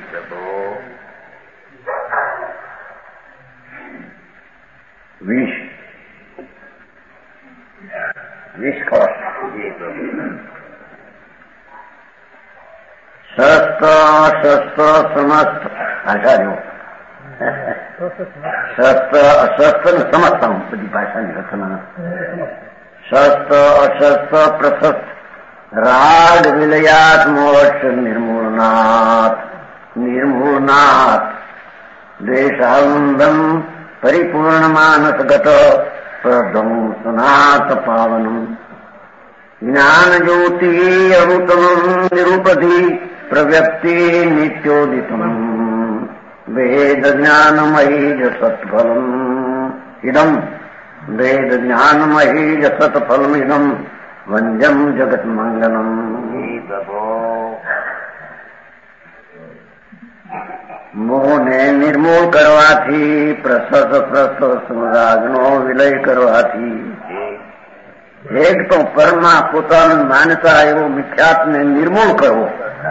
વિષ ખો. શસ્ત્ર સમસ્ત ભાષા જો, શસ્ત્ર ને સમજતા હું બધી ભાષાની રચના. શસ્ત્ર અશસ્ત્ર પ્રશસ્ત રાગ વિલયાત મોક્ષ નિર્મૂળનાથ. નિર્મૂળનાથ દેશાનંદમ પરિપૂર્ણ માનસગત પ્રદમ સનાત પાવનમ જ્ઞાન જ્યોતિ અનુતમ નિરૂપધિ પ્રવ્યક્તિ નિત્યોદિતમ વેદ જ્ઞાનમયી જ સત્ફલમ ઇદમ. વેદ જ્ઞાનમયી જ સત્ફલમ ઇદમ વંદ્યમ જગત મંગલમ. મોહને નિર્મૂળ કરવાથી, પ્રશસ્ત રાગનો વિલય કરવાથી, એક તો પરમાં પોતાનું માનતા એવો મિથ્યાત્વને નિર્મૂળ કરવો.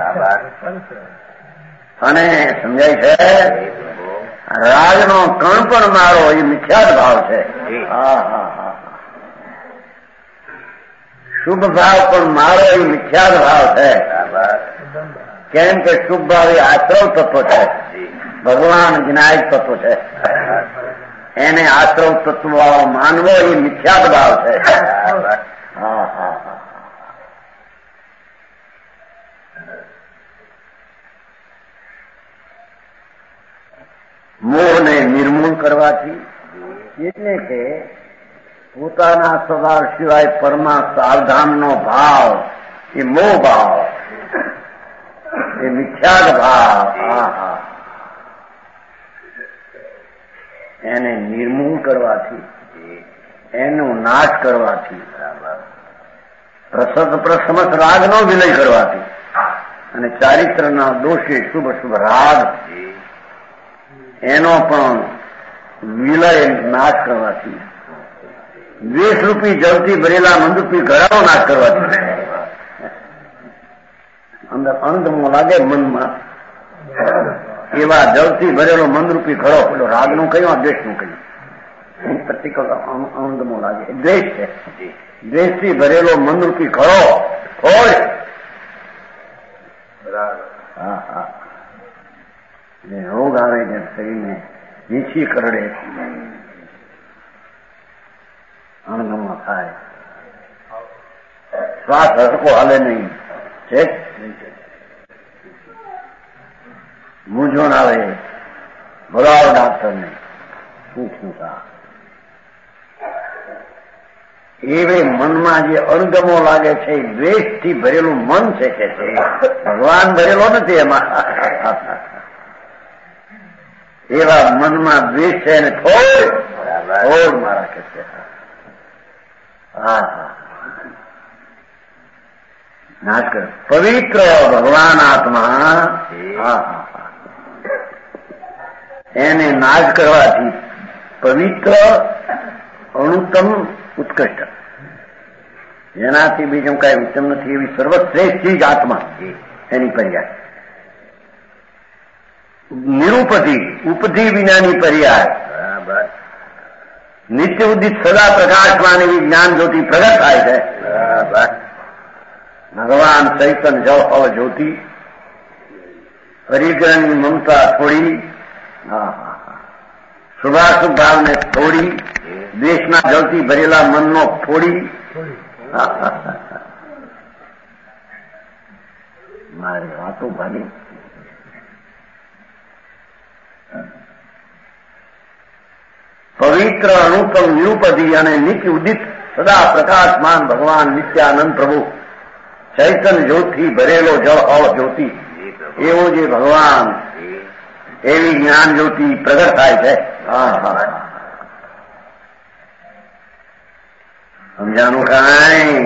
અને સમજાય છે રાગનો કણ પણ મારો એ મિથ્યાત ભાવ છે. શુભ ભાવ પણ મારો એ મિથ્યાત ભાવ છે. કેમ કે શુભ ભાવ એ આશ્રવ તત્વ છે, ભગવાન જ્ઞાયક તત્વ છે. એને આશ્રવ તત્વ માનવો એ મિથ્યાત ભાવ છે. મોહને નિર્મૂળ કરવાથી, એટલે કે પોતાના સ્વભાવ સિવાય પરમા સાવધાનનો ભાવ એ મોહ ભાવ, એ મિથ્યાત ભાવ. એને નિર્મૂળ કરવાથી, એનો નાશ કરવાથી, પ્રસમત રાગનો વિલય કરવાથી, અને ચારિત્રના દોષે શુભ શુભ રાગ એનો પણ વિલય નાશ કરવાથી, દ્વેષરૂપી જળથી ભરેલા મંદરૂપી ઘડાનો નાશ કરવાથી. અંદર અંધમો લાગે મનમાં, એવા જળથી ભરેલો મંદરૂપી ઘડો, પેલો રાગનું કયું, દ્વેષનું કયું, પ્રતિક અંધમો લાગે, દ્વેષ છે. દ્વેષથી ભરેલો મંદરૂપી ઘડો હોય. રોગ આવે છે શરીરને, નીચી કરડે, અણગમો થાય, શ્વાસ હરકો હાલે નહીં, મૂંઝવણ આવે, બોલાવો ડાક્ટરને, શું એવે મનમાં જે અણગમો લાગે છે એ દ્વેષથી ભરેલું મન છે કે છે, ભગવાન ભરેલો નથી એમાં. એવા મનમાં દ્વેષ છે એને થોડ મારા કે છે. નાશ કર પવિત્ર ભગવાન આત્મા, એને નાશ કરવાથી પવિત્ર, અણુત્તમ, ઉત્કૃષ્ટ, જેનાથી બીજું કઈ ઉત્તમ નથી એવી સર્વશ્રેષ્ઠ ચીજ આત્મા, એની પર્યાય. નિરુપધિ, ઉપધિ વિનાની પર્યાય. બરાબર. નિત્ય ઉદિત સદા પ્રકાશમાં એવી જ્ઞાન જ્યોતિ પ્રગટ થાય છે. બરાબર. ભગવાન ચૈતન્ય જવ અવ જ્યોતિ, પરિગ્રહની મમતા થોડી, શુભાશુભ ભાવને થોડી, દેશના જળથી ભરેલા મનનો થોડી. મારી વાતો ભાલી. પવિત્ર, અનુપમ, નિરુપધિ અને નિત્ય ઉદિત સદા પ્રકાશમાન ભગવાન નિત્યાનંદ પ્રભુ ચૈતન્ય જ્યોતિ ભરેલો જળ અવ જ્યોતિ, એવો જે ભગવાન, એવી જ્ઞાન જ્યોતિ પ્રગટ થાય છે. સમજાનું કાંઈ?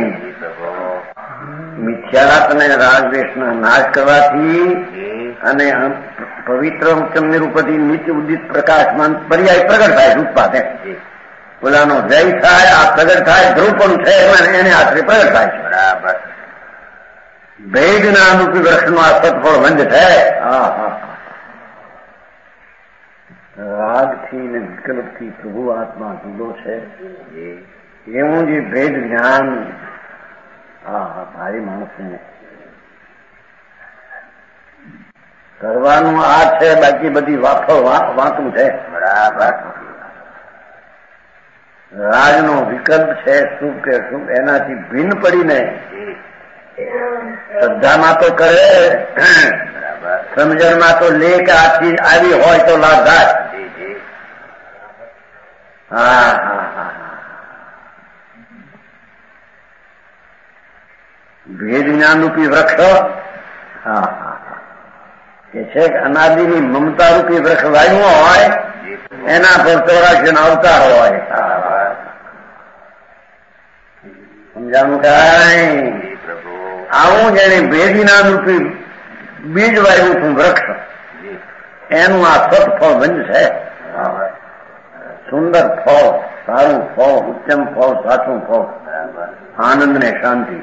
મિથ્યાત અને રાગદ્વેષનો નાશ કરવાથી અને પવિત્ર, ઉત્તમ, નિરુપધિ, નિત્ય ઉદિત પ્રકાશમાન પર્યાય પ્રગટ થાય. ઉત્પાદ ઓલાનો જય થાય, આ પ્રગટ થાય. ધ્રુવ પણ છે એને આશરે પ્રગટ થાય છે. બરાબર. ભેદના રૂપી વૃક્ષનો આ સત્ફળ વંજ છે. રાગથી ને વિકલ્પથી પ્રભુ આત્મા જુદો છે, એવું જે ભેદ જ્ઞાન ભારી માણસને કરવાનું આ છે. બાકી બધી વાતું છે. બરાબર. રાજનો વિકલ્પ છે, શુભ કે શુભ, એનાથી ભિન્ન પડીને શ્રદ્ધામાં તો કરે, સમજણમાં તો લે કે આ ચીજ આવી હોય તો લાભ થાય. ભેદ જ્ઞાન રૂપી વૃક્ષ એ છે કે અનાદિની મમતા રૂપી વૃક્ષ વાયુ હોય, એના પર 84 અવતાર હોય. સમજાનું કાંઈ? આવું જેને ભેદ જ્ઞાન રૂપી બીજ વાયુ વૃક્ષ, એનું આ સત્ફળ બંધ છે. સુંદર ફળ, સારું ફળ, ઉત્તમ ફળ, સાચું ફળ, આનંદ ને શાંતિ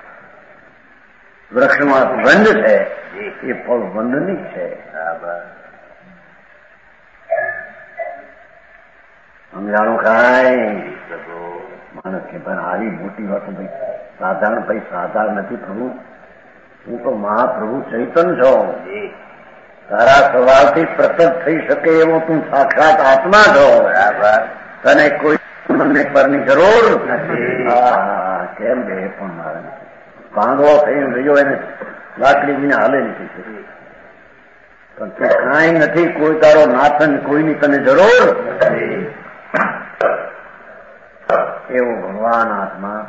વૃક્ષમાં બંધ છે. એ ફળ બંધની છે. સમજાણું કાંઈ? માણસ કે પણ આવી મોટી વાત ભાઈ સાધારણ નથી પ્રભુ. હું તો મહાપ્રભુ ચૈતન્ય છો. તારા સવાલથી પ્રગટ થઈ શકે એવો તું સાક્ષાત આત્મા છો. બરાબર. તને કોઈ મને પરની જરૂર કેમ કે એ પણ મારે પાંગળો થઈને રહ્યો, એને લાકડી વિને હાલે નથી. પણ તું કાંઈ નથી, કોઈ તારો નાથન, કોઈની તને જરૂર. એવો ભગવાન આત્મા.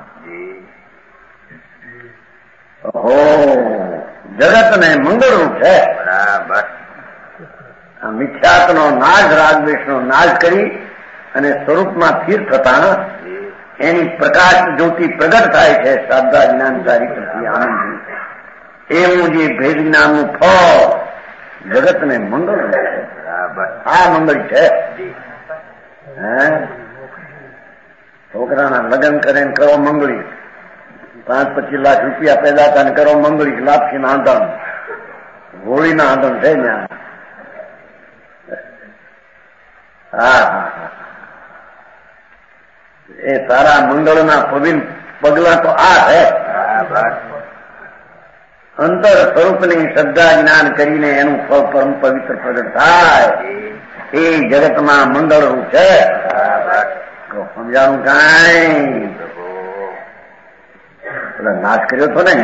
ઓહો, જગતને મંગળરૂપ છે. બરાબર. આ મિથ્યાત્વનો નાશ, રાગદ્વેષનો નાશ કરી અને સ્વરૂપમાં સ્થિર થતા એની પ્રકાશ જ્યોતિ પ્રગટ થાય છે. શ્રદ્ધા, જ્ઞાન, ચારિત્રથી, આનંદથી. એવું જે ભેદ જ્ઞાનનું ફળ જગતને મંગળરૂપ છે. બરાબર. આ મંગળ છે. છોકરાના લગ્ન કરે ને કરો મંગળી, 5-25 લાખ રૂપિયા પેદા થાય ને કરો મંગળી, લાપસી ના આંધણ, હોળી ના આંધણ છે ત્યાં. એ તારા મંગળના પગલા તો આ છે. અંતર સ્વરૂપની શ્રદ્ધા જ્ઞાન કરીને એનું ફળ પરમ પવિત્ર પ્રગટ થાય. એ જગતમાં મંગળરૂપ છે. સમજાવું કાંઈ? પેલા નાશ કર્યો હતો ને,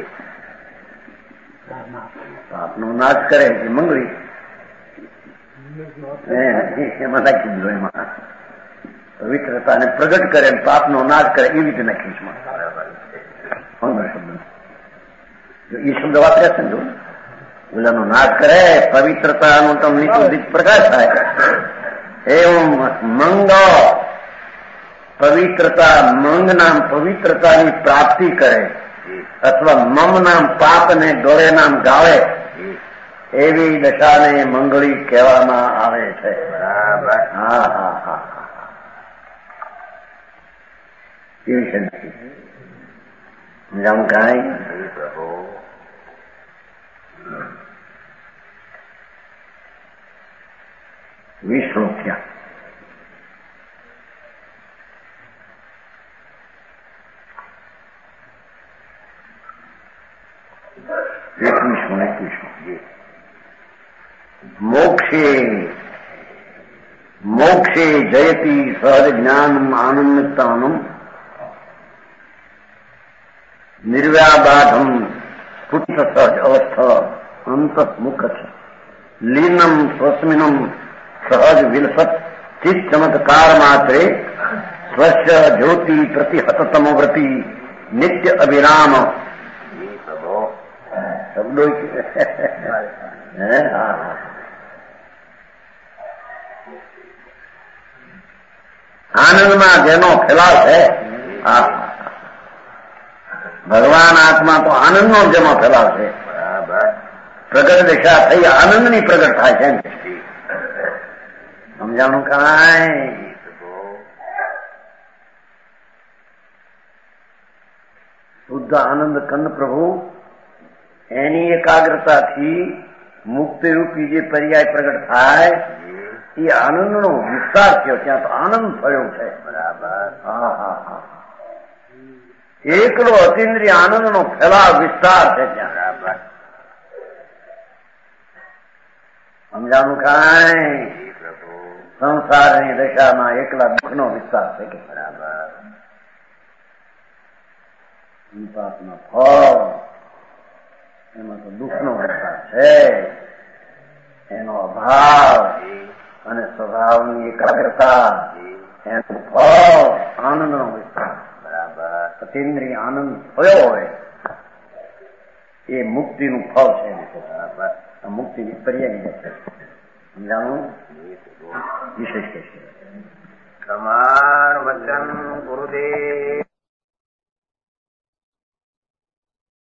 પાપનો નાશ કરે એ મંગળી, એમાં નાખી દીધો. એમાં પવિત્રતાને પ્રગટ કરે, પાપનો નાશ કરે, એવી રીતે નાખીશ. શબ્દ એ શબ્દ વાપર્યા છે ને, જો ઓલાનો નાશ કરે, પવિત્રતાનો તમને પ્રકાશ થાય. એવું મંગ પવિત્રતા, મંગ નામ પવિત્રતાની પ્રાપ્તિ કરે, અથવા મમ નામ પાપ ને ડોળે નામ ગાળે, એવી દશાને મંગળી કહેવામાં આવે છે. બરાબર. હા. કેવી શાંતિ સમજાવું કાંઈ પ્રભુ 20 શ્લોક થયા. મોક્ષે જયતી સહજ જ્ઞાનમ આનંદતાનમ નિર્વ્યાબાધમ પુચ્છ સહજ અવસ્થા અંતઃમુખ લીનમ સ્વસ્મિનમ સહજ વિલસત ચિત ચમત્કાર માત્રે સ્વસ્ય જ્યોતિ પ્રતિહતતમવ્રતિ નિત્ય અવિરામ શબ્દો આનંદમાં જેનો ફેલાવ છે ભગવાન આત્મા તો આનંદનો જેનો ફેલાવ છે. પ્રગટ દિશા થઈ આનંદની પ્રગટ થાય છે. સમજાણું કાંઈ શુદ્ધ આનંદ કંદ પ્રભુ એની એકાગ્રતાથી મુક્તિ રૂપી જે પર્યાય પ્રગટ થાય એ આનંદનો વિસ્તાર થયો. ત્યાં તો આનંદ થયો છે. બરાબર. હા હા હા એકલો અતિન્દ્રિય આનંદનો ફેલાવ વિસ્તાર છે ત્યાં. બરાબર. સમજાણું કાંઈ સંસારની દશામાં એકલા દુઃખનો વિસ્તાર છે કે બરાબર. સંતાપના ફળ એમાં તો દુઃખનો વિસ્તાર છે. એનો અભાવ અને સ્વભાવની એકાગ્રતા એનું ફળ આનંદનો વિસ્તાર. બરાબર. અતિન્દ્રિય આનંદ થયો હોય એ મુક્તિનું ફળ છે. બરાબર. આ મુક્તિની પર્યાય છે. સમજાણું વિશેષ કહેશે. પ્રમાણ વચન ગુરુદેવ